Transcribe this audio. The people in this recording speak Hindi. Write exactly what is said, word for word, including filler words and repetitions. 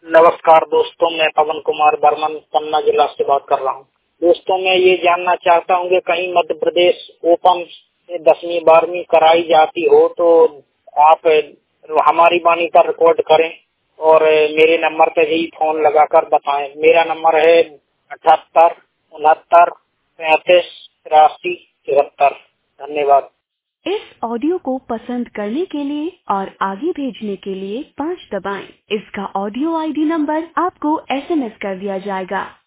नमस्कार दोस्तों, मैं पवन कुमार बर्मन पन्ना जिला से बात कर रहा हूँ। दोस्तों, मैं ये जानना चाहता हूँ कि कहीं मध्य प्रदेश ओपन से दसवीं बारहवीं कराई जाती हो तो आप हमारी वाणी पर रिकॉर्ड करें और मेरे नंबर पे ही फोन लगाकर बताएं। मेरा नंबर है अठहत्तर उनहत्तर पैंतीस तिरासी तिहत्तर। धन्यवाद। इस ऑडियो को पसंद करने के लिए और आगे भेजने के लिए पाँच दबाएं। इसका ऑडियो आईडी नंबर आपको एसएमएस कर दिया जाएगा।